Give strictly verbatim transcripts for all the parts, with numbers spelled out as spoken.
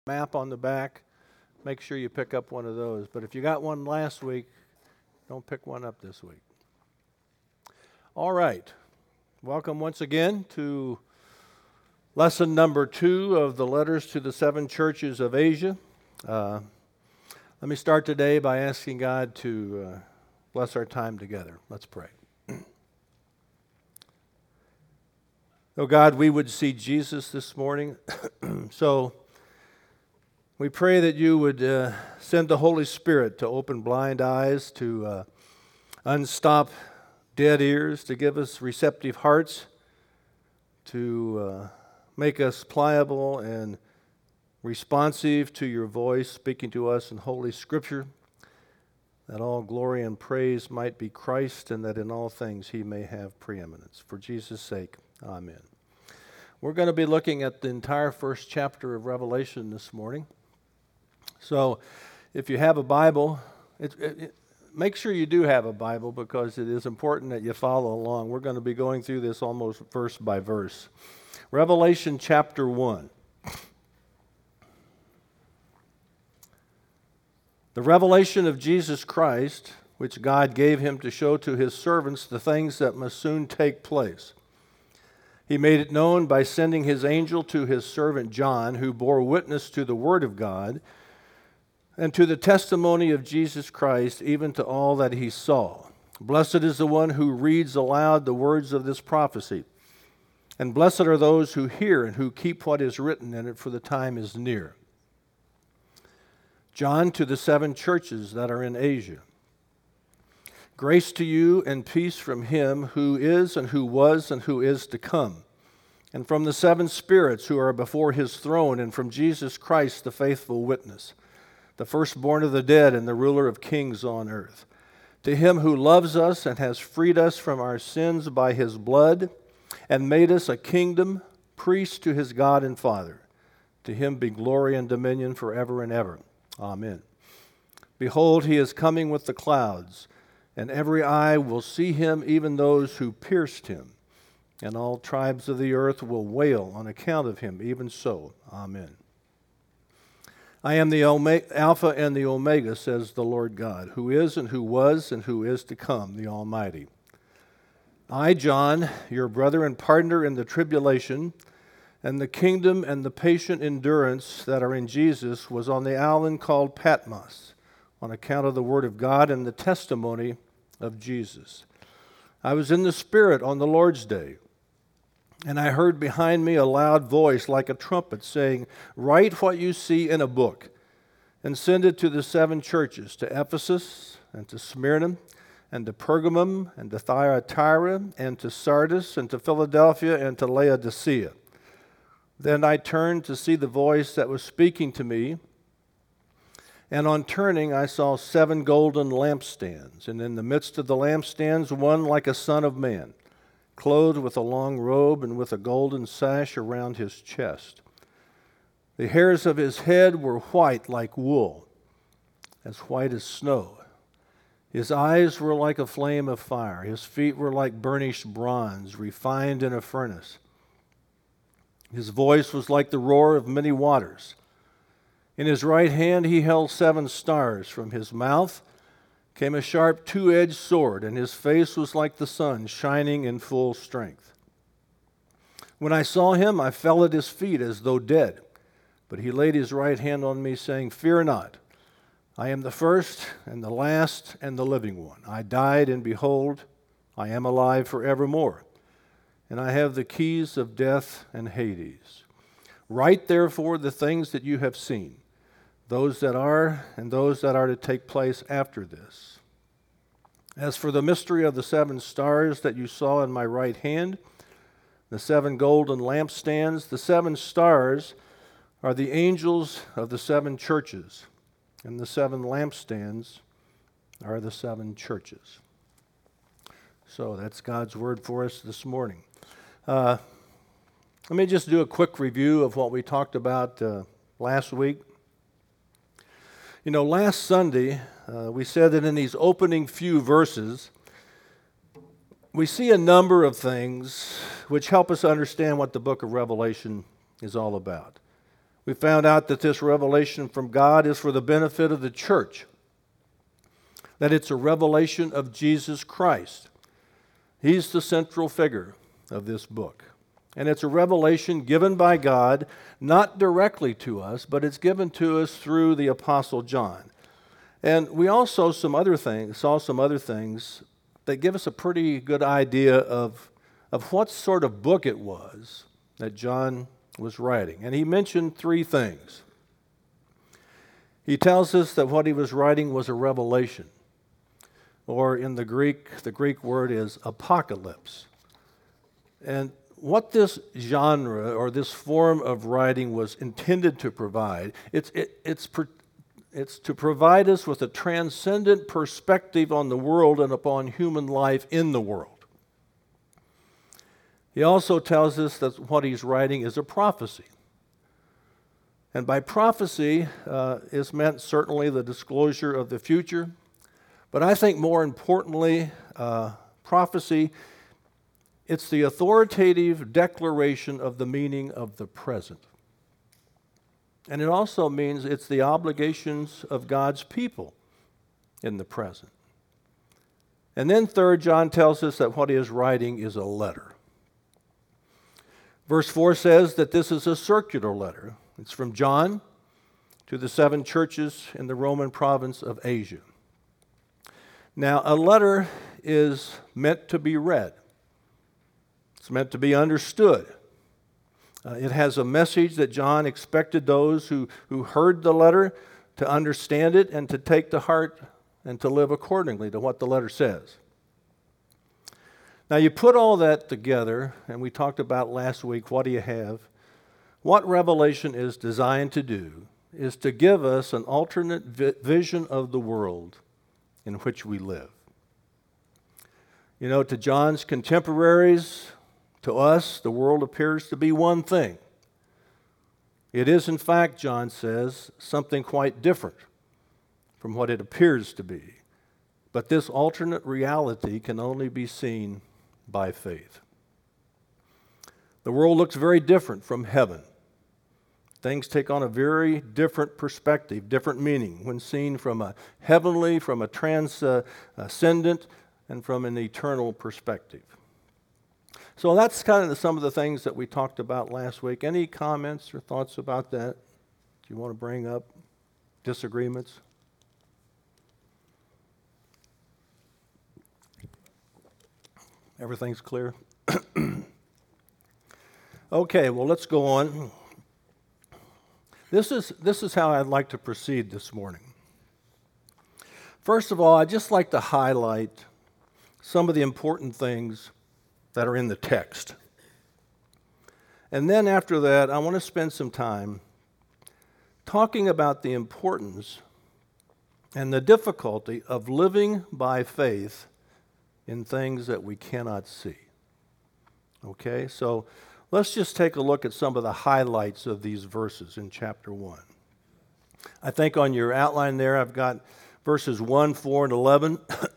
map on the back. Make sure you pick up one of those. But if you got one last week, don't pick one up this week. All right. Welcome once again to lesson number two of the letters to the seven churches of Asia. Uh, let me start today by asking God to uh, bless our time together. Let's pray. Oh God, we would see Jesus this morning. So we pray that you would uh, send the Holy Spirit to open blind eyes, to uh, unstop dead ears, to give us receptive hearts, to uh, make us pliable and responsive to your voice speaking to us in Holy Scripture, that all glory and praise might be Christ, and that in all things he may have preeminence. For Jesus' sake, amen. We're going to be looking at the entire first chapter of Revelation this morning. So if you have a Bible, it, it, it, make sure you do have a Bible, because it is important that you follow along. We're going to be going through this almost verse by verse. Revelation chapter one. The revelation of Jesus Christ, which God gave him to show to his servants the things that must soon take place. He made it known by sending his angel to his servant John, who bore witness to the word of God and to the testimony of Jesus Christ, even to all that he saw. Blessed is the one who reads aloud the words of this prophecy, and blessed are those who hear and who keep what is written in it, for the time is near. John, to the seven churches that are in Asia. Grace to you and peace from him who is and who was and who is to come, and from the seven spirits who are before his throne, and from Jesus Christ, the faithful witness, the firstborn of the dead and the ruler of kings on earth. To him who loves us and has freed us from our sins by his blood, and made us a kingdom, priests to his God and Father. To him be glory and dominion forever and ever. Amen. Behold, he is coming with the clouds, and every eye will see him, even those who pierced him. And all tribes of the earth will wail on account of him, even so. Amen. I am the Alpha and the Omega, says the Lord God, who is and who was and who is to come, the Almighty. I, John, your brother and partner in the tribulation, and the kingdom and the patient endurance that are in Jesus, was on the island called Patmos, on account of the word of God and the testimony of Jesus. I was in the Spirit on the Lord's day, and I heard behind me a loud voice like a trumpet saying, "Write what you see in a book, and send it to the seven churches, to Ephesus, and to Smyrna, and to Pergamum, and to Thyatira, and to Sardis, and to Philadelphia, and to Laodicea." Then I turned to see the voice that was speaking to me, and on turning I saw seven golden lampstands, and in the midst of the lampstands one like a son of man, clothed with a long robe and with a golden sash around his chest. The hairs of his head were white like wool, as white as snow. His eyes were like a flame of fire. His feet were like burnished bronze, refined in a furnace. His voice was like the roar of many waters. In his right hand he held seven stars. From his mouth came a sharp two-edged sword, and his face was like the sun, shining in full strength. When I saw him, I fell at his feet as though dead. But he laid his right hand on me, saying, "Fear not. I am the first and the last and the living one. I died, and behold, I am alive forevermore. And I have the keys of death and Hades. Write therefore the things that you have seen, those that are and those that are to take place after this. As for the mystery of the seven stars that you saw in my right hand, the seven golden lampstands, the seven stars are the angels of the seven churches, and the seven lampstands are the seven churches." So that's God's word for us this morning. Uh, let me just do a quick review of what we talked about uh, last week. You know, last Sunday, uh, we said that in these opening few verses, we see a number of things which help us understand what the book of Revelation is all about. We found out that this revelation from God is for the benefit of the church, that it's a revelation of Jesus Christ. He's the central figure of this book. And it's a revelation given by God, not directly to us, but it's given to us through the Apostle John. And we also some other things, saw some other things that give us a pretty good idea of, of what sort of book it was that John was writing. And he mentioned three things. He tells us that what he was writing was a revelation, or in the Greek, the Greek word is apocalypse. And what this genre or this form of writing was intended to provide, it's, it, it's, it's to provide us with a transcendent perspective on the world and upon human life in the world. He also tells us that what he's writing is a prophecy. And by prophecy uh, is meant certainly the disclosure of the future, but I think more importantly, uh, prophecy, it's the authoritative declaration of the meaning of the present. And it also means it's the obligations of God's people in the present. And then third, John tells us that what he is writing is a letter. Verse four says that this is a circular letter. It's from John to the seven churches in the Roman province of Asia. Now, a letter is meant to be read. It's meant to be understood. Uh, it has a message that John expected those who, who heard the letter to understand it and to take to heart and to live accordingly to what the letter says. Now, you put all that together, and we talked about last week, what do you have? What Revelation is designed to do is to give us an alternate vi- vision of the world in which we live. You know, to John's contemporaries, to us, the world appears to be one thing. It is, in fact, John says, something quite different from what it appears to be. But this alternate reality can only be seen by faith. The world looks very different from heaven. Things take on a very different perspective, different meaning when seen from a heavenly, from a transcendent, and from an eternal perspective. So that's kind of the, some of the things that we talked about last week. Any comments or thoughts about that? Do you want to bring up disagreements? Everything's clear? Okay, well, let's go on. This is, this is how I'd like to proceed this morning. First of all, I'd just like to highlight some of the important things that are in the text. And then after that, I want to spend some time talking about the importance and the difficulty of living by faith in things that we cannot see. Okay, so let's just take a look at some of the highlights of these verses in chapter one. I think on your outline there, I've got verses one, four, and eleven.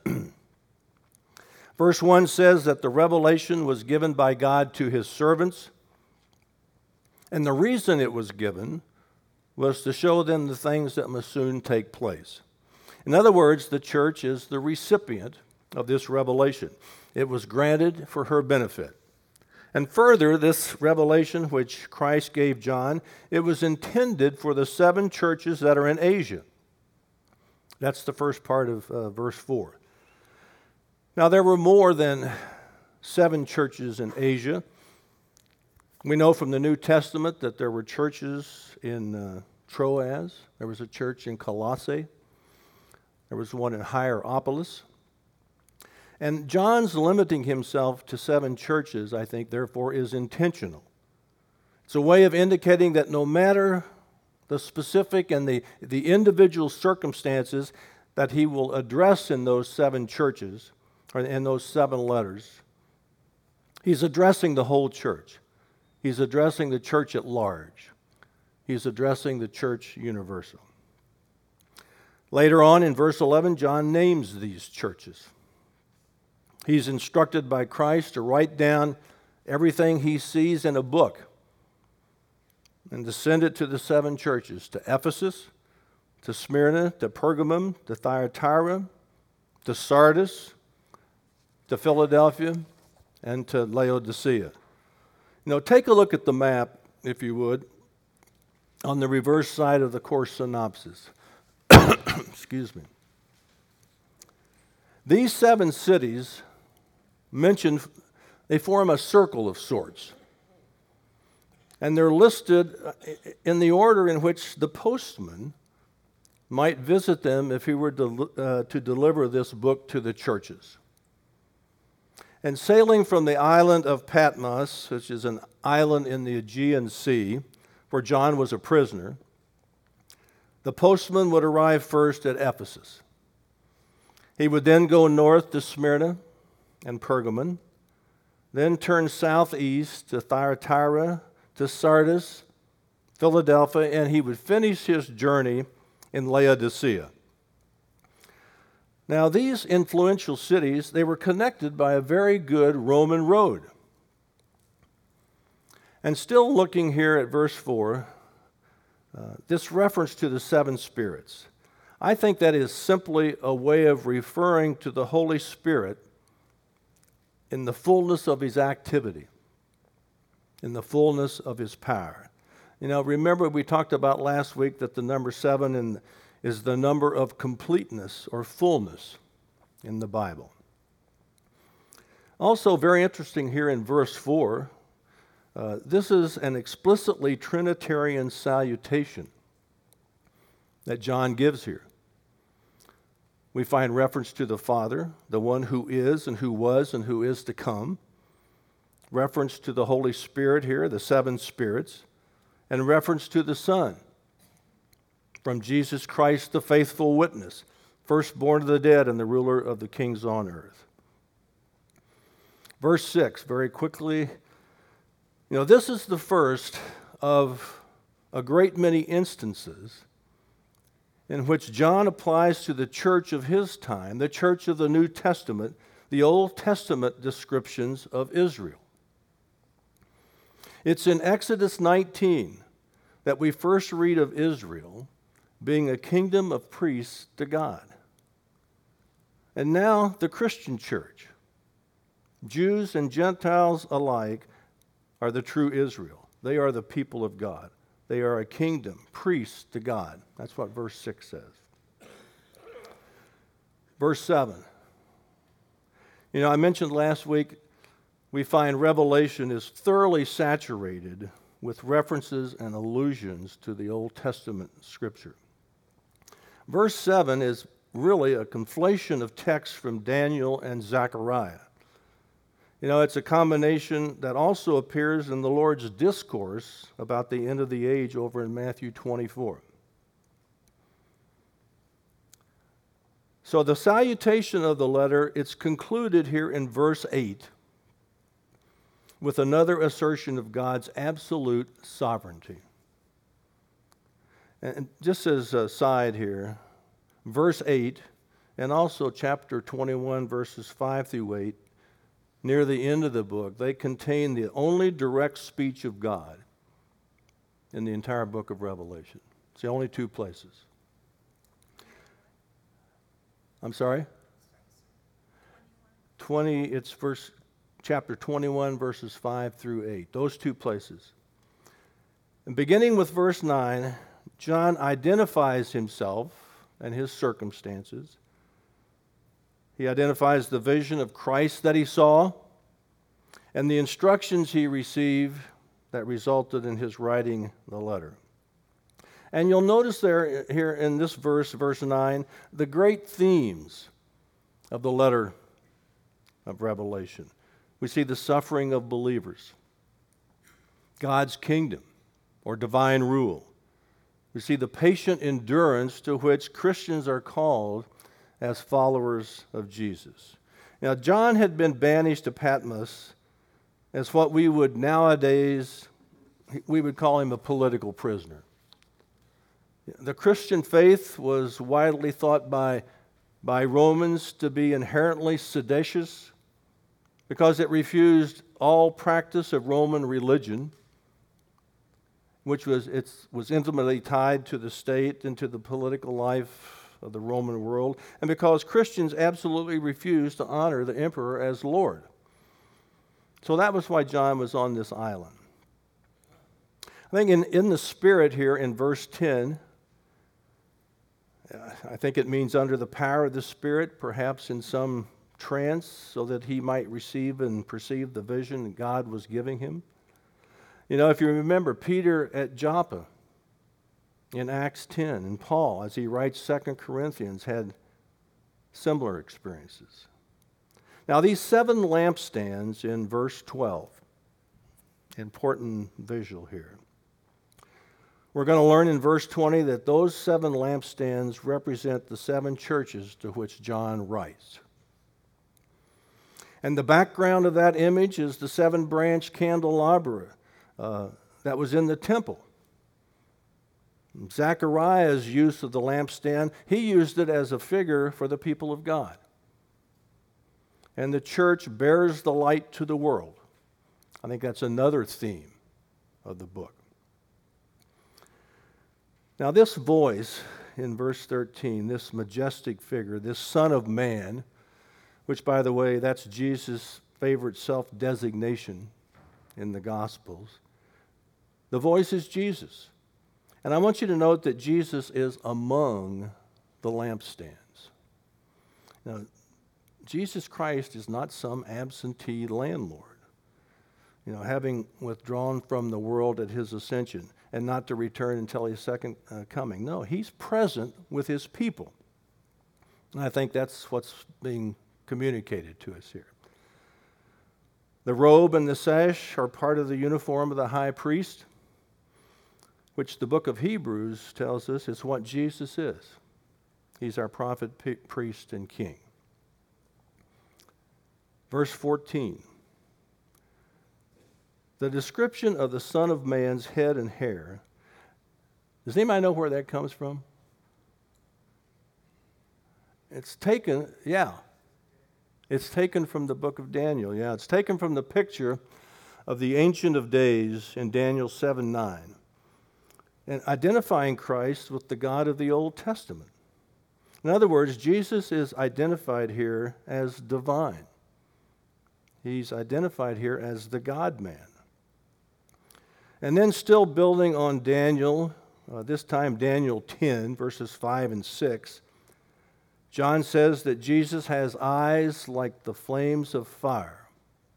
Verse one says that the revelation was given by God to his servants, and the reason it was given was to show them the things that must soon take place. In other words, the church is the recipient of this revelation. It was granted for her benefit. And further, this revelation which Christ gave John, it was intended for the seven churches that are in Asia. That's the first part of uh, verse four. Now, there were more than seven churches in Asia. We know from the New Testament that there were churches in uh, Troas. There was a church in Colossae. There was one in Hierapolis. And John's limiting himself to seven churches, I think, therefore, is intentional. It's a way of indicating that no matter the specific and the, the individual circumstances that he will address in those seven churches, or in those seven letters, he's addressing the whole church. He's addressing the church at large. He's addressing the church universal. Later on in verse eleven, John names these churches. He's instructed by Christ to write down everything he sees in a book. and to send it to the seven churches, to Ephesus, to Smyrna, to Pergamum, to Thyatira, to Sardis, to Philadelphia, and to Laodicea. You know, take a look at the map, if you would, on the reverse side of the course synopsis. Excuse me. These seven cities mentioned, they form a circle of sorts. And they're listed in the order in which the postman might visit them if he were to, uh, to deliver this book to the churches. And sailing from the island of Patmos, which is an island in the Aegean Sea, where John was a prisoner, the postman would arrive first at Ephesus. He would then go north to Smyrna and Pergamon, then turn southeast to Thyatira, to Sardis, Philadelphia, and he would finish his journey in Laodicea. Now, these influential cities, they were connected by a very good Roman road. And still looking here at verse four, uh, this reference to the seven spirits, I think that is simply a way of referring to the Holy Spirit in the fullness of his activity, in the fullness of his power. You know, remember we talked about last week that the number seven in, is the number of completeness or fullness in the Bible. Also very interesting here in verse four, uh, this is an explicitly Trinitarian salutation that John gives here. We find reference to the Father, the one who is and who was and who is to come. Reference to the Holy Spirit here, the seven spirits, and reference to the Son, from Jesus Christ, the faithful witness, firstborn of the dead and the ruler of the kings on earth. Verse six, very quickly, you know, this is the first of a great many instances in which John applies to the church of his time, the church of the New Testament, the Old Testament descriptions of Israel. It's in Exodus nineteen that we first read of Israel being a kingdom of priests to God. And now the Christian church, Jews and Gentiles alike, are the true Israel. They are the people of God. They are a kingdom, priests to God. That's what verse six says. Verse seven. You know, I mentioned last week, we find Revelation is thoroughly saturated with references and allusions to the Old Testament scripture. Verse seven is really a conflation of texts from Daniel and Zechariah. You know, it's a combination that also appears in the Lord's discourse about the end of the age over in Matthew twenty-four. So the salutation of the letter, it's concluded here in verse eight with another assertion of God's absolute sovereignty. And just as a side here, verse eight and also chapter twenty-one, verses five through eight, near the end of the book, they contain the only direct speech of God in the entire book of Revelation. It's the only two places. I'm sorry? twenty, it's verse, chapter twenty-one, verses five through eight. Those two places. And beginning with verse nine, John identifies himself and his circumstances. He identifies the vision of Christ that he saw and the instructions he received that resulted in his writing the letter. And you'll notice there, here in this verse, verse nine, the great themes of the letter of Revelation. We see the suffering of believers, God's kingdom or divine rule. We see the patient endurance to which Christians are called as followers of Jesus. Now, John had been banished to Patmos as what we would nowadays, we would call him a political prisoner. The Christian faith was widely thought by, by Romans to be inherently seditious because it refused all practice of Roman religion. which was, it was intimately tied to the state and to the political life of the Roman world, and because Christians absolutely refused to honor the emperor as Lord. So that was why John was on this island. I think in, in the spirit here in verse ten, I think it means under the power of the Spirit, perhaps in some trance, so that he might receive and perceive the vision that God was giving him. You know, if you remember Peter at Joppa in Acts ten, and Paul, as he writes Second Corinthians, had similar experiences. Now, these seven lampstands in verse twelve, important visual here. We're going to learn in verse twenty that those seven lampstands represent the seven churches to which John writes. And the background of that image is the seven-branch candelabra uh, that was in the temple. Zechariah's use of the lampstand, he used it as a figure for the people of God. And the church bears the light to the world. I think that's another theme of the book. Now, this voice in verse thirteen, this majestic figure, this Son of Man, which, by the way, that's Jesus' favorite self-designation in the Gospels. The voice is Jesus. And I want you to note that Jesus is among the lampstands. Now, Jesus Christ is not some absentee landlord, you know, having withdrawn from the world at his ascension and not to return until his second uh, coming. No, he's present with his people. And I think that's what's being communicated to us here. The robe and the sash are part of the uniform of the high priest, which the book of Hebrews tells us is what Jesus is. He's our prophet, p- priest, and king. Verse fourteen. The description of the Son of Man's head and hair, does anybody know where that comes from? It's taken, yeah, it's taken from the book of Daniel. Yeah, it's taken from the picture of the Ancient of Days in Daniel seven nine, and identifying Christ with the God of the Old Testament. In other words, Jesus is identified here as divine. He's identified here as the God-man. And then still building on Daniel, uh, this time Daniel ten, verses five and six, John says that Jesus has eyes like the flames of fire.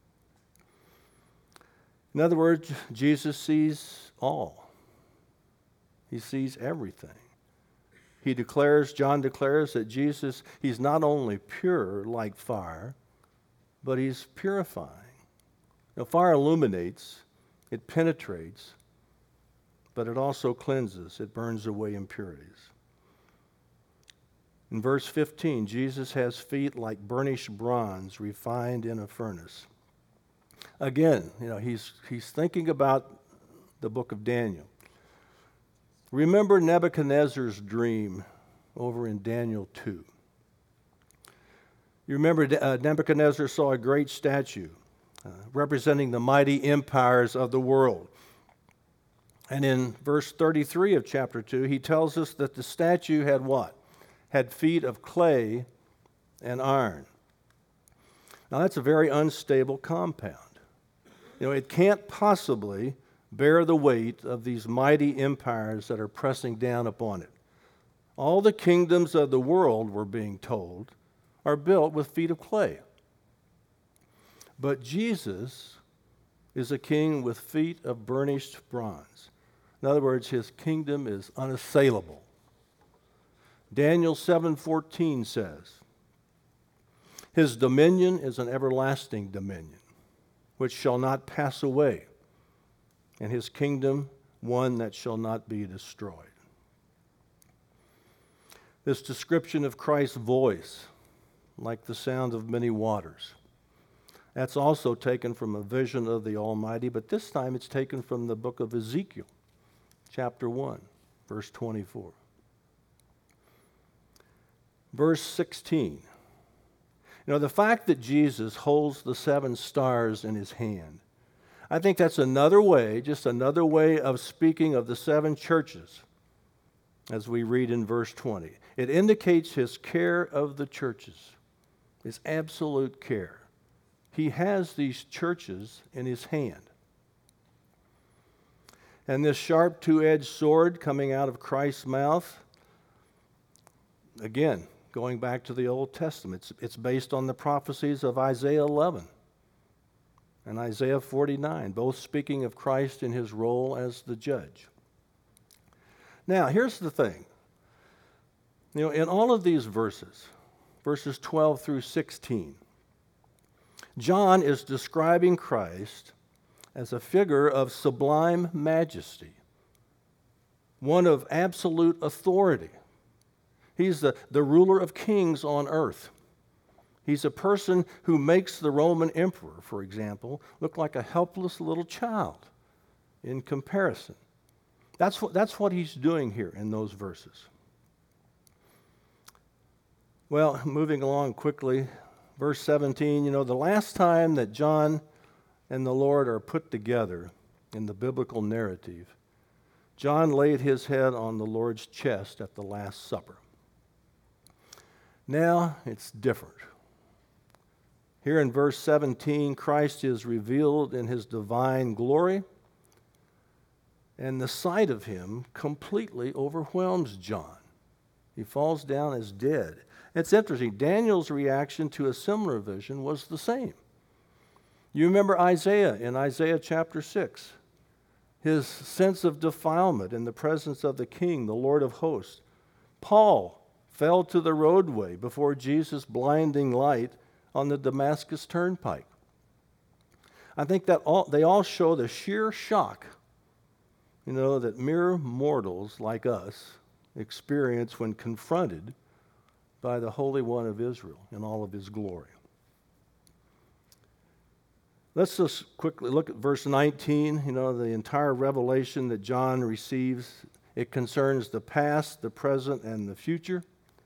In other words, Jesus sees all. He sees everything. He declares, John declares that Jesus, he's not only pure like fire, but he's purifying. Now, fire illuminates, it penetrates, but it also cleanses. It burns away impurities. In verse fifteen, Jesus has feet like burnished bronze refined in a furnace. Again, you know, he's, he's thinking about the book of Daniel. Remember Nebuchadnezzar's dream over in Daniel two. You remember uh, Nebuchadnezzar saw a great statue uh, representing the mighty empires of the world. And in verse thirty-three of chapter two, he tells us that the statue had what? Had feet of clay and iron. Now that's a very unstable compound. You know, it can't possibly bear the weight of these mighty empires that are pressing down upon it. All the kingdoms of the world, we're being told, are built with feet of clay. But Jesus is a king with feet of burnished bronze. In other words, his kingdom is unassailable. Daniel seven fourteen says, his dominion is an everlasting dominion, which shall not pass away, and his kingdom one that shall not be destroyed. This description of Christ's voice, like the sound of many waters, that's also taken from a vision of the Almighty, but this time it's taken from the book of Ezekiel, chapter one, verse twenty-four. Verse sixteen. You know, the fact that Jesus holds the seven stars in his hand, I think that's another way, just another way of speaking of the seven churches, as we read in verse twenty. It indicates his care of the churches, his absolute care. He has these churches in his hand. And this sharp two-edged sword coming out of Christ's mouth, again, going back to the Old Testament, it's, it's based on the prophecies of Isaiah eleven and Isaiah forty-nine, both speaking of Christ in his role as the judge. Now, here's the thing. You know, in all of these verses, verses twelve through sixteen, John is describing Christ as a figure of sublime majesty, one of absolute authority. He's the, the ruler of kings on earth. He's a person who makes the Roman emperor, for example, look like a helpless little child in comparison. That's what, that's what he's doing here in those verses. Well, moving along quickly, verse seventeen, you know, the last time that John and the Lord are put together in the biblical narrative, John laid his head on the Lord's chest at the Last Supper. Now it's different. Here in verse seventeen, Christ is revealed in his divine glory, and the sight of him completely overwhelms John. He falls down as dead. It's interesting. Daniel's reaction to a similar vision was the same. You remember Isaiah in Isaiah chapter six. His sense of defilement in the presence of the King, the Lord of hosts. Paul fell to the roadway before Jesus' blinding light on the Damascus Turnpike. I think that all, they all show the sheer shock, you know, that mere mortals like us experience when confronted by the Holy One of Israel in all of his glory. Let's just quickly look at verse nineteen, you know, the entire revelation that John receives. It concerns the past, the present, and the future.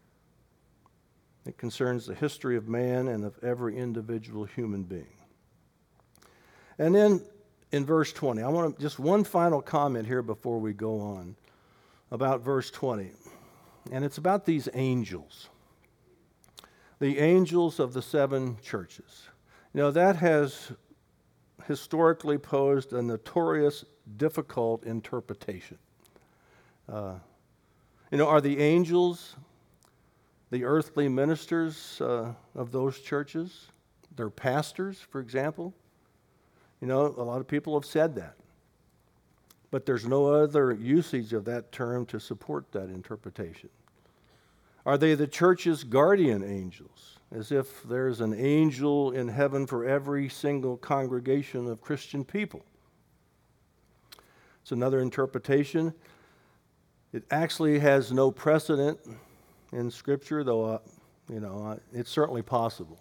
It concerns the history of man and of every individual human being. And then in verse twenty, I want to, just one final comment here before we go on about verse twenty. And it's about these angels. The angels of the seven churches. You know, that has historically posed a notorious, difficult interpretation. Uh, you know, are the angels the earthly ministers uh, of those churches? Their pastors, for example? You know, a lot of people have said that. But there's no other usage of that term to support that interpretation. Are they the church's guardian angels, as if there's an angel in heaven for every single congregation of Christian people? It's another interpretation. It actually has no precedent in Scripture, though, uh, you know, uh, it's certainly possible.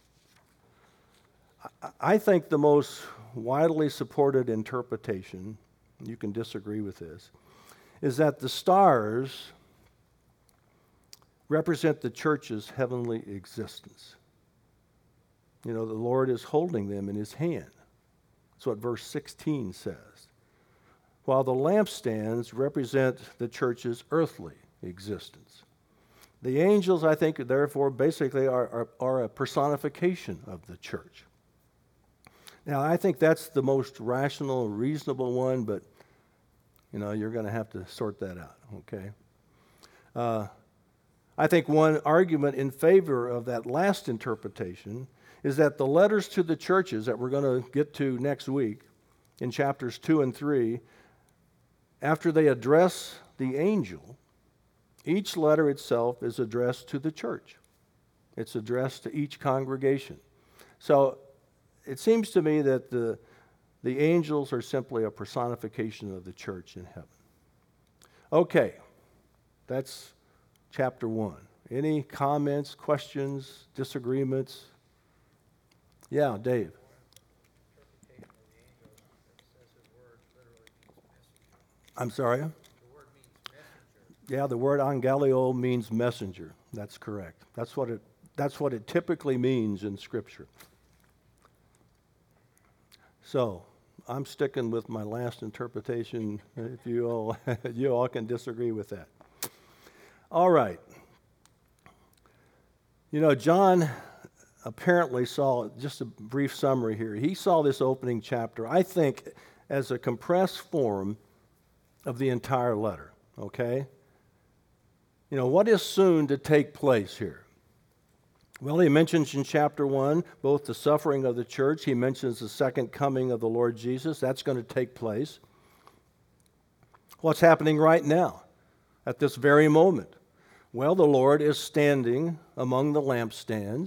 I, I think the most widely supported interpretation, you can disagree with this, is that the stars represent the church's heavenly existence. You know, the Lord is holding them in his hand. That's what verse sixteen says. While the lampstands represent the church's earthly existence. The angels, I think, therefore, basically are, are, are a personification of the church. Now, I think that's the most rational, reasonable one, but, you know, you're going to have to sort that out, okay? Uh, I think one argument in favor of that last interpretation is that the letters to the churches that we're going to get to next week in chapters two and three, after they address the angel, each letter itself is addressed to the church. It's addressed to each congregation. So it seems to me that the, the angels are simply a personification of the church in heaven. Okay, that's chapter one. Any comments, questions, disagreements? Yeah, Dave. I'm sorry? The word means messenger. Yeah, the word angelio means messenger. That's correct. That's what it, that's what it typically means in Scripture. So, I'm sticking with my last interpretation. If you all, you all can disagree with that. All right. You know, John apparently saw, just a brief summary here, he saw this opening chapter, I think, as a compressed form of the entire letter, okay? You know, what is soon to take place here? Well, he mentions in chapter one both the suffering of the church. He mentions the second coming of the Lord Jesus. That's going to take place. What's happening right now at this very moment? Well, the Lord is standing among the lampstands.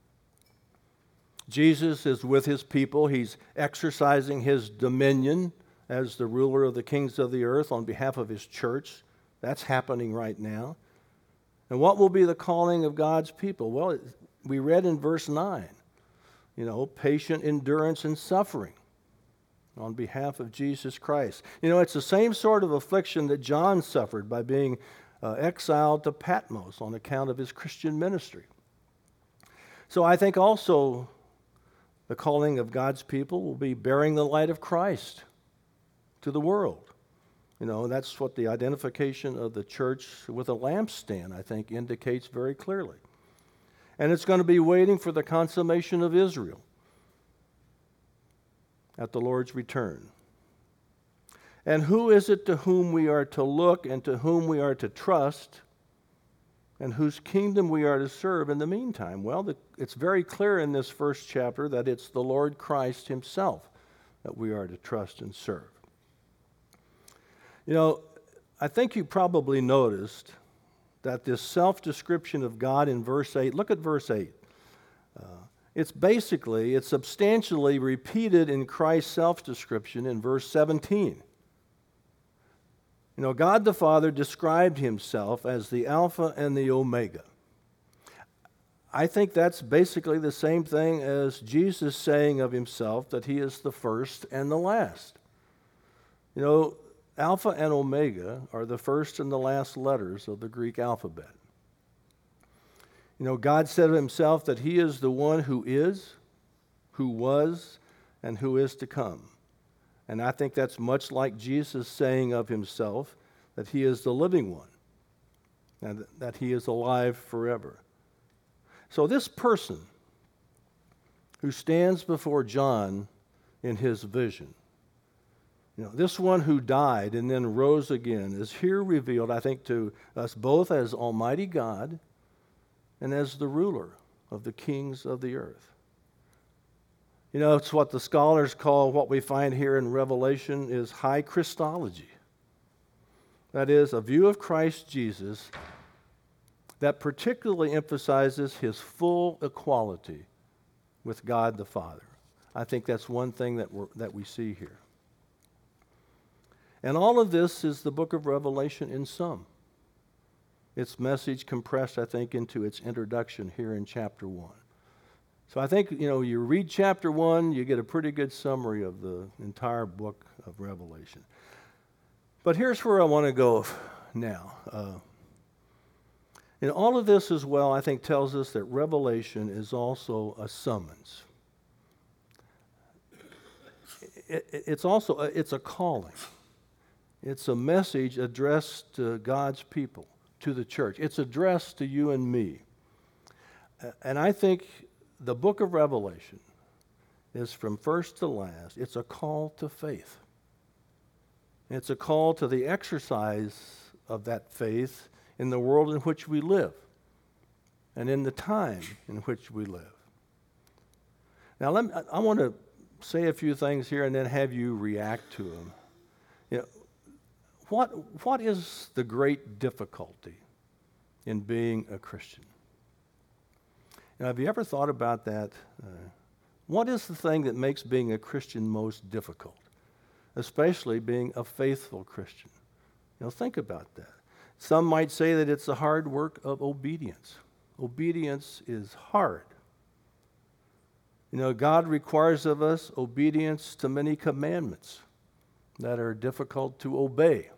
Jesus is with his people. He's exercising his dominion as the ruler of the kings of the earth on behalf of his church. That's happening right now. And what will be the calling of God's people? Well, we read in verse nine, you know, patient endurance and suffering on behalf of Jesus Christ. You know, it's the same sort of affliction that John suffered by being uh, exiled to Patmos on account of his Christian ministry. So I think also the calling of God's people will be bearing the light of Christ to the world. You know, that's what the identification of the church with a lampstand, I think, indicates very clearly. And it's going to be waiting for the consummation of Israel at the Lord's return. And who is it to whom we are to look and to whom we are to trust and whose kingdom we are to serve in the meantime? Well, the, it's very clear in this first chapter that it's the Lord Christ himself that we are to trust and serve. You know, I think you probably noticed that this self-description of God in verse eight, look at verse eight. Uh, it's basically, it's substantially repeated in Christ's self-description in verse seventeen. You know, God the Father described himself as the Alpha and the Omega. I think that's basically the same thing as Jesus saying of himself that he is the first and the last. You know, Alpha and Omega are the first and the last letters of the Greek alphabet. You know, God said of himself that he is the one who is, who was, and who is to come. And I think that's much like Jesus saying of himself that he is the living one and that he is alive forever. So this person who stands before John in his vision, you know, this one who died and then rose again is here revealed, I think, to us both as Almighty God and as the ruler of the kings of the earth. You know, it's what the scholars call, what we find here in Revelation is high Christology. That is, a view of Christ Jesus that particularly emphasizes his full equality with God the Father. I think that's one thing that, we're, that we see here. And all of this is the book of Revelation in sum. Its message compressed, I think, into its introduction here in chapter one. So I think, you know, you read chapter one, you get a pretty good summary of the entire book of Revelation. But here's where I want to go now. Uh, and all of this as well, I think, tells us that Revelation is also a summons. It, it, it's also, a, it's a calling. It's a message addressed to God's people, to the church. It's addressed to you and me. And I think the book of Revelation is from first to last. It's a call to faith. It's a call to the exercise of that faith in the world in which we live and in the time in which we live. Now, let me, I want to say a few things here and then have you react to them. You know, what, what is the great difficulty in being a Christian? Now, have you ever thought about that? Uh, what is the thing that makes being a Christian most difficult, especially being a faithful Christian? You know, think about that. Some might say that it's the hard work of obedience. Obedience is hard. You know, God requires of us obedience to many commandments that are difficult to obey.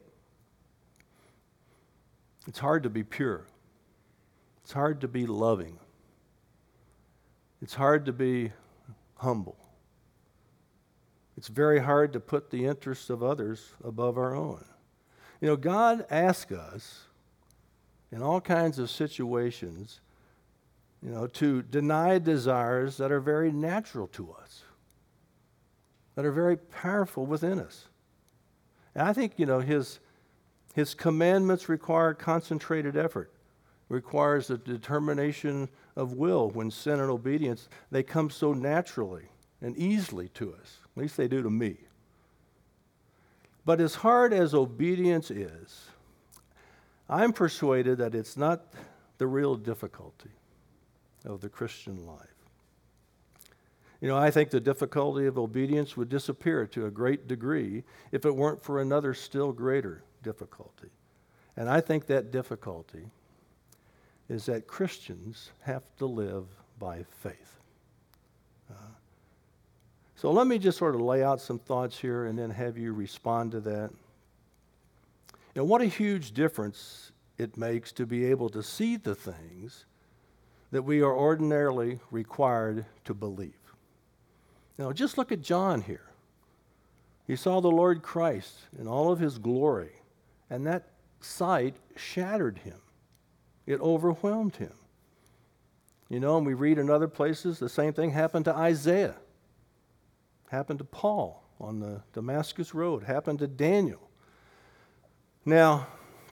It's hard to be pure. It's hard to be loving. It's hard to be humble. It's very hard to put the interests of others above our own. You know, God asks us in all kinds of situations, you know, to deny desires that are very natural to us, that are very powerful within us. And I think, you know, his, his commandments require concentrated effort, requires a determination of will when sin and obedience, they come so naturally and easily to us. At least they do to me. But as hard as obedience is, I'm persuaded that it's not the real difficulty of the Christian life. You know, I think the difficulty of obedience would disappear to a great degree if it weren't for another still greater difficulty. And I think that difficulty is that Christians have to live by faith. Uh, so let me just sort of lay out some thoughts here and then have you respond to that. You know, what a huge difference it makes to be able to see the things that we are ordinarily required to believe. Now, just look at John here. He saw the Lord Christ in all of his glory, and that sight shattered him. It overwhelmed him. You know, and we read in other places the same thing happened to Isaiah, happened to Paul on the Damascus Road, happened to Daniel. Now,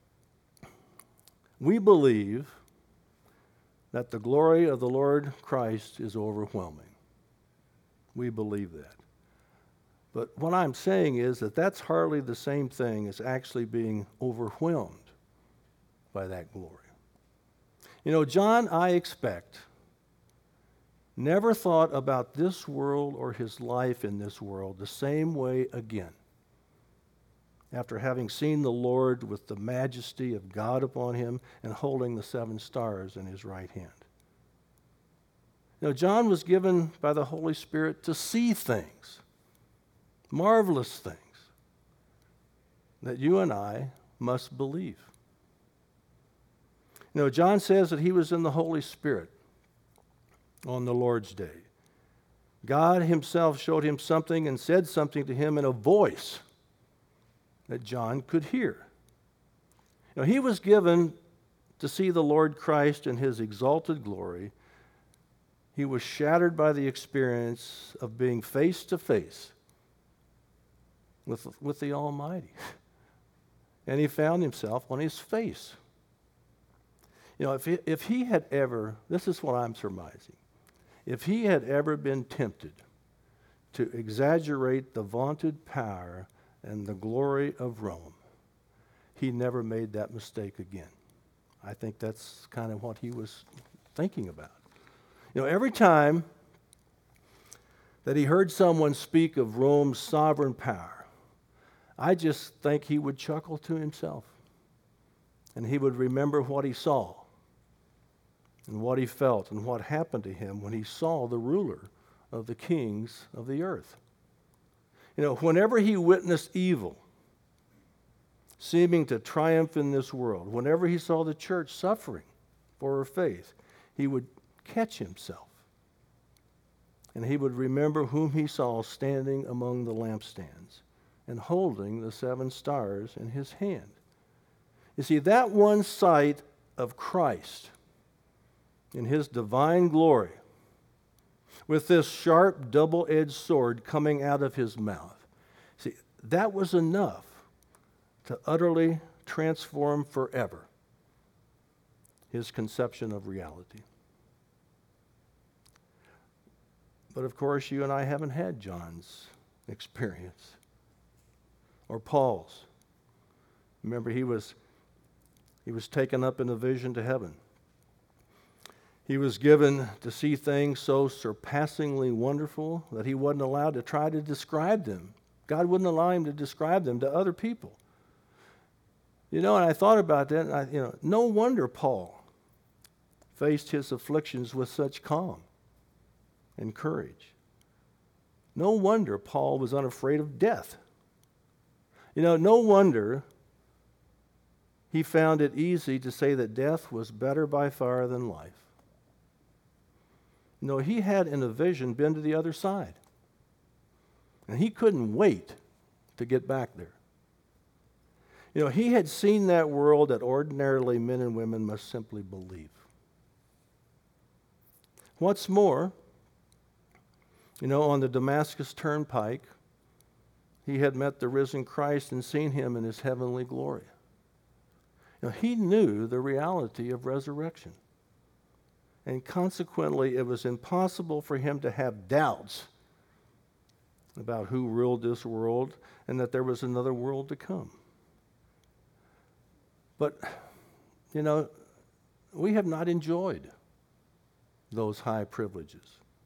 we believe that the glory of the Lord Christ is overwhelming. We believe that. But what I'm saying is that that's hardly the same thing as actually being overwhelmed by that glory. You know, John, I expect, never thought about this world or his life in this world the same way again after having seen the Lord with the majesty of God upon him and holding the seven stars in his right hand. You know, John was given by the Holy Spirit to see things, marvelous things, that you and I must believe. You know, John says that he was in the Holy Spirit on the Lord's day. God himself showed him something and said something to him in a voice that John could hear. You know, he was given to see the Lord Christ in his exalted glory. He was shattered by the experience of being face to face with, with the Almighty. And he found himself on his face. You know, if he, if he had ever, this is what I'm surmising, if he had ever been tempted to exaggerate the vaunted power and the glory of Rome, he never made that mistake again. I think that's kind of what he was thinking about. You know, every time that he heard someone speak of Rome's sovereign power, I just think he would chuckle to himself. And he would remember what he saw and what he felt and what happened to him when he saw the ruler of the kings of the earth. You know, whenever he witnessed evil seeming to triumph in this world, whenever he saw the church suffering for her faith, he would catch himself. And he would remember whom he saw standing among the lampstands and holding the seven stars in his hand. You see, that one sight of Christ in his divine glory, with this sharp, double-edged sword coming out of his mouth, see, that was enough to utterly transform forever his conception of reality. But of course, you and I haven't had John's experience or Paul's. Remember, he was, he was taken up in a vision to heaven. He was given to see things so surpassingly wonderful that he wasn't allowed to try to describe them. God wouldn't allow him to describe them to other people. You know, and I thought about that, and I, you know, no wonder Paul faced his afflictions with such calm and courage. No wonder Paul was unafraid of death. You know, no wonder he found it easy to say that death was better by far than life. No, he had in a vision been to the other side. And he couldn't wait to get back there. You know, he had seen that world that ordinarily men and women must simply believe. What's more, you know, on the Damascus Turnpike, he had met the risen Christ and seen him in his heavenly glory. You know, he knew the reality of resurrection. And consequently, it was impossible for him to have doubts about who ruled this world and that there was another world to come. But, you know, we have not enjoyed those high privileges.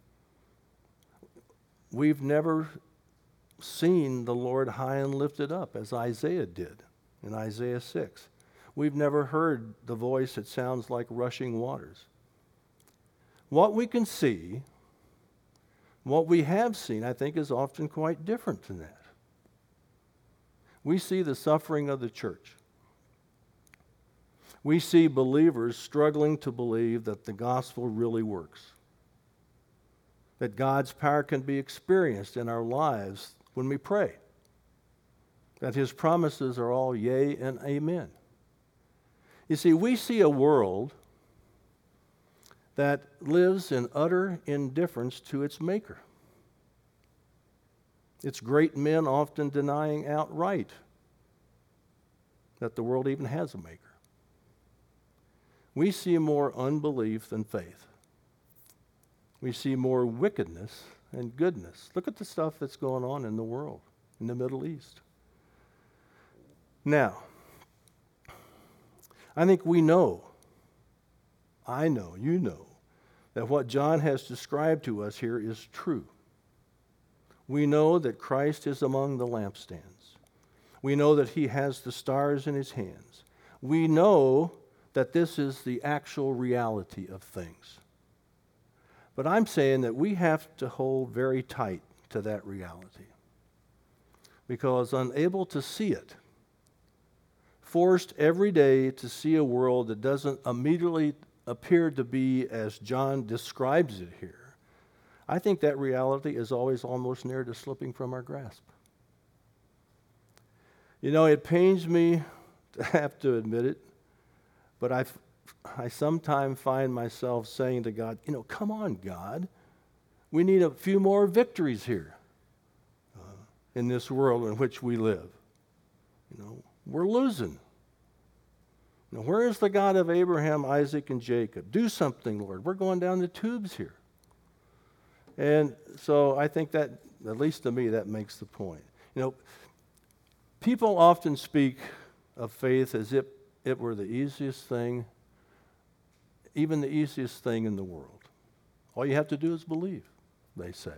We've never seen the Lord high and lifted up, as Isaiah did in Isaiah six. We've never heard the voice that sounds like rushing waters. What we can see, what we have seen, I think, is often quite different than that. We see the suffering of the church. We see believers struggling to believe that the gospel really works, that God's power can be experienced in our lives when we pray, that his promises are all yea and amen. You see, we see a world that lives in utter indifference to its maker. Its great men often denying outright that the world even has a maker. We see more unbelief than faith. We see more wickedness and goodness. Look at the stuff that's going on in the world, in the Middle East. Now, I think we know, I know, you know, that what John has described to us here is true. We know that Christ is among the lampstands. We know that he has the stars in his hands. We know that this is the actual reality of things. But I'm saying that we have to hold very tight to that reality, because unable to see it, forced every day to see a world that doesn't immediately appear to be as John describes it here, I think that reality is always almost near to slipping from our grasp. You know, it pains me to have to admit it, but I, I sometimes find myself saying to God, you know, come on, God. We need a few more victories here uh, in this world in which we live. You know, we're losing. Now, where is the God of Abraham, Isaac, and Jacob? Do something, Lord. We're going down the tubes here. And so I think that, at least to me, that makes the point. You know, people often speak of faith as if it were the easiest thing, even the easiest thing in the world. All you have to do is believe, they say.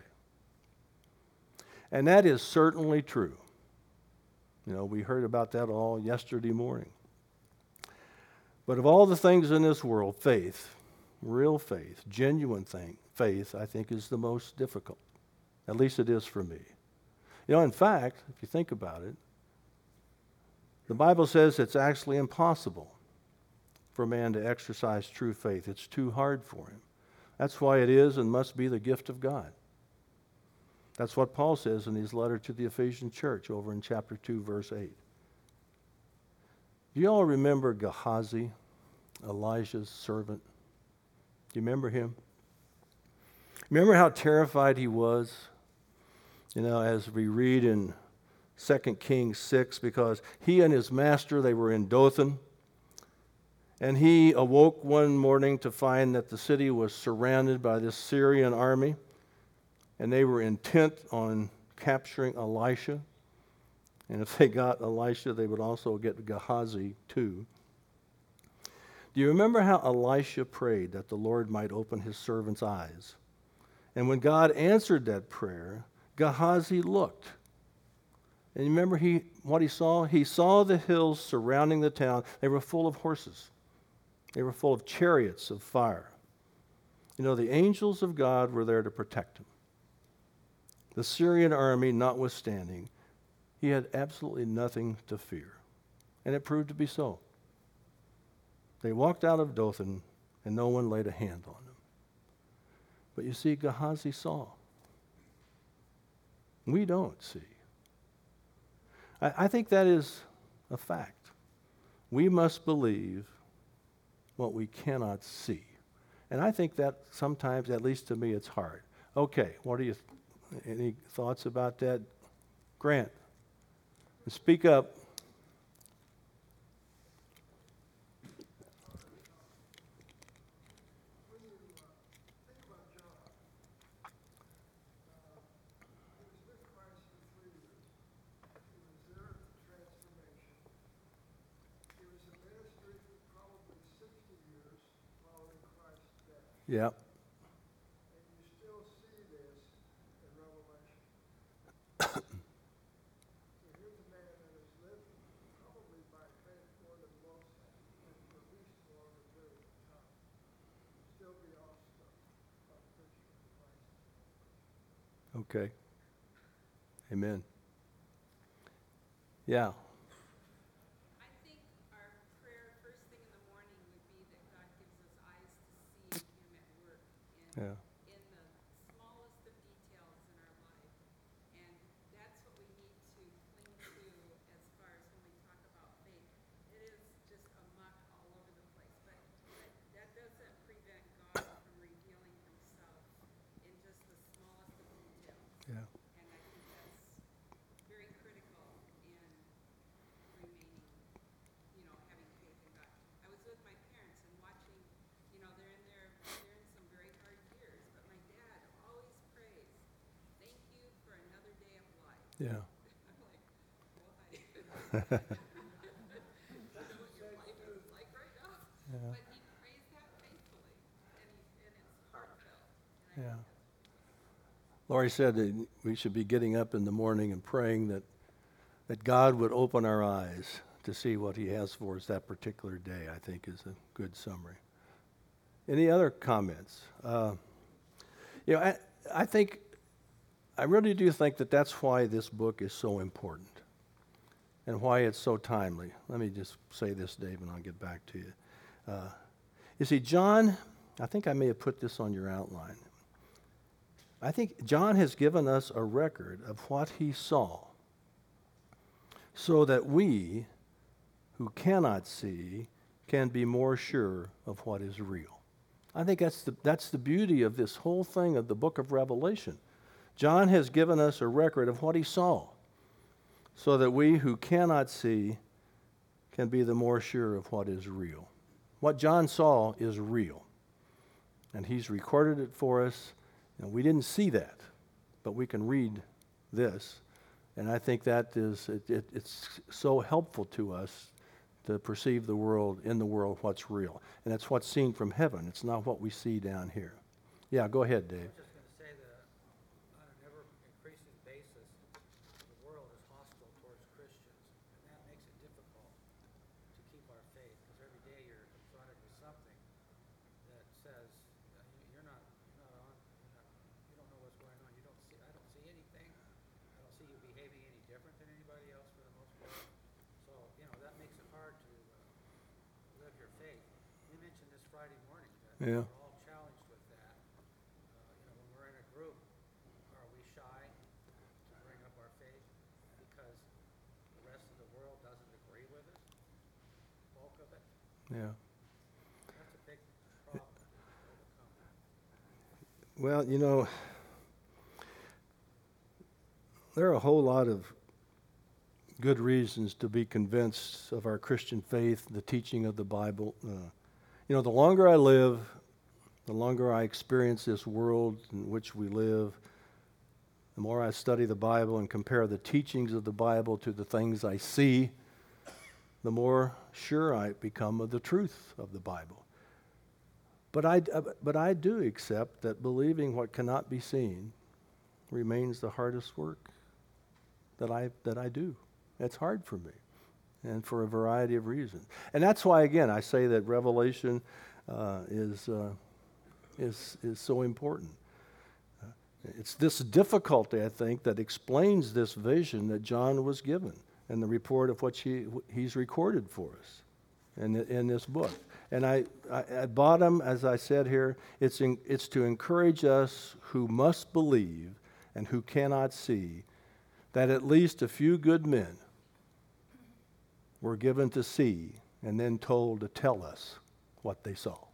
And that is certainly true. You know, we heard about that all yesterday morning. But of all the things in this world, faith, real faith, genuine thing, faith, I think is the most difficult. At least it is for me. You know, in fact, if you think about it, the Bible says it's actually impossible for man to exercise true faith. It's too hard for him. That's why it is and must be the gift of God. That's what Paul says in his letter to the Ephesian church over in chapter two, verse eight. Do you all remember Gehazi, Elijah's servant? Do you remember him? Remember how terrified he was? You know, as we read in Second Kings six, because he and his master, they were in Dothan, and he awoke one morning to find that the city was surrounded by this Syrian army, and they were intent on capturing Elisha. And if they got Elisha, they would also get Gehazi too. Do you remember how Elisha prayed that the Lord might open his servant's eyes? And when God answered that prayer, Gehazi looked. And you remember he, what he saw? He saw the hills surrounding the town. They were full of horses. They were full of chariots of fire. You know, the angels of God were there to protect him. The Syrian army notwithstanding, he had absolutely nothing to fear. And it proved to be so. They walked out of Dothan, and no one laid a hand on them. But you see, Gehazi saw. We don't see. I, I think that is a fact. We must believe what we cannot see. And I think that sometimes, at least to me, it's hard. Okay, what are you, th- any thoughts about that? Grant, speak up. Yeah. And you still see this in Revelation. So here's a man that has lived probably by faith more than most have, and for at least a longer period of time. Still be awestruck by the picture of Christ. Okay. Amen. Yeah. I think our prayer first thing in the morning would be that God gives us eyes to see Him at work in, Yeah. in the smallest of details in our life. And that's what we need to cling to as far as when we talk about faith. It is just a muck all over the place. But, but that doesn't prevent God from revealing Himself in just the smallest of details. Yeah. And I think that's very critical in remaining, you know, having faith in God. I was with my parents and watching, you know, they're in their, they're in some very hard years, but my dad always prays, thank you for another day of life. Yeah. I'm like, why? I don't know what your life is like right now. Yeah. But he prays that faithfully, and, he, and it's heartfelt. And I Yeah. think that's Lori said that we should be getting up in the morning and praying that, that God would open our eyes to see what He has for us that particular day, I think is a good summary. Any other comments? Uh, you know, I, I think, I really do think that that's why this book is so important and why it's so timely. Let me just say this, Dave, and I'll get back to you. Uh, you see, John, I think I may have put this on your outline. I think John has given us a record of what he saw so that we, who cannot see, can be more sure of what is real. I think that's the, that's the beauty of this whole thing of the book of Revelation. John has given us a record of what he saw so that we who cannot see can be the more sure of what is real. What John saw is real, and he's recorded it for us. And we didn't see that, but we can read this. And I think that is, it, it, it's so helpful to us to perceive the world, in the world, what's real. And it's what's seen from heaven. It's not what we see down here. Yeah, go ahead, Dave. I was just going to say that on an ever-increasing basis, the world is hostile towards Christians, and that makes it difficult to keep our faith, because every day you're confronted with something that says, uh, you- you're not, you're not on, you're not, you don't know what's going on, you don't see, I don't see anything, I don't see you behaving any different than anybody else for the most part. So, you know, that makes it hard to uh, live your faith. You mentioned this Friday morning that Yeah. we're all challenged with that. Uh, you know, when we're in a group, are we shy to bring up our faith because the rest of the world doesn't agree with it? Bulk of it. Yeah. That's a big problem to overcome. Well, you know, there are a whole lot of good reasons to be convinced of our Christian faith, the teaching of the Bible. Uh, you know, the longer I live, the longer I experience this world in which we live, the more I study the Bible and compare the teachings of the Bible to the things I see, the more sure I become of the truth of the Bible. But I, uh, but I do accept that believing what cannot be seen remains the hardest work that I, that I do. It's hard for me, and for a variety of reasons. And that's why, again, I say that Revelation uh, is, uh, is, is so important. Uh, it's this difficulty, I think, that explains this vision that John was given and the report of what he, he's recorded for us in, in this book. And I, I, at bottom, as I said here, it's, in, it's to encourage us who must believe and who cannot see that at least a few good men were given to see and then told to tell us what they saw.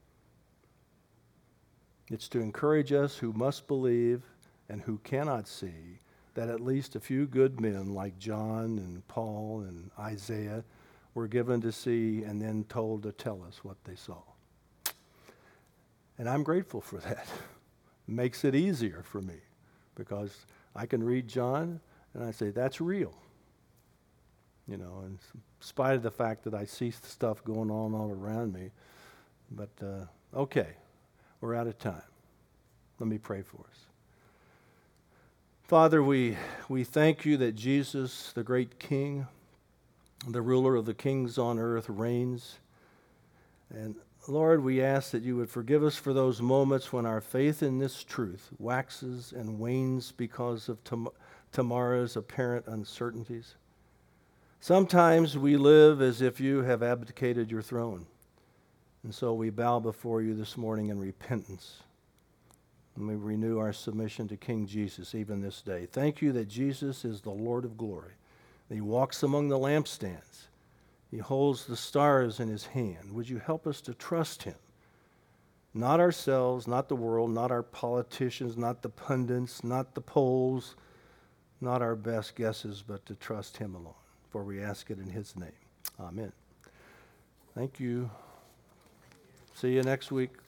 It's to encourage us who must believe and who cannot see that at least a few good men like John and Paul and Isaiah were given to see and then told to tell us what they saw. And I'm grateful for that. It makes it easier for me because I can read John and I say, that's real. You know, in spite of the fact that I see stuff going on all around me. But, uh, okay, we're out of time. Let me pray for us. Father, we, we thank you that Jesus, the great King, the ruler of the kings on earth, reigns. And Lord, we ask that you would forgive us for those moments when our faith in this truth waxes and wanes because of tom- tomorrow's apparent uncertainties. Sometimes we live as if you have abdicated your throne. And so we bow before you this morning in repentance. And we renew our submission to King Jesus even this day. Thank you that Jesus is the Lord of glory. That he walks among the lampstands. He holds the stars in his hand. Would you help us to trust him? Not ourselves, not the world, not our politicians, not the pundits, not the polls, not our best guesses, but to trust him alone. For we ask it in his name. Amen. Thank you. See you next week.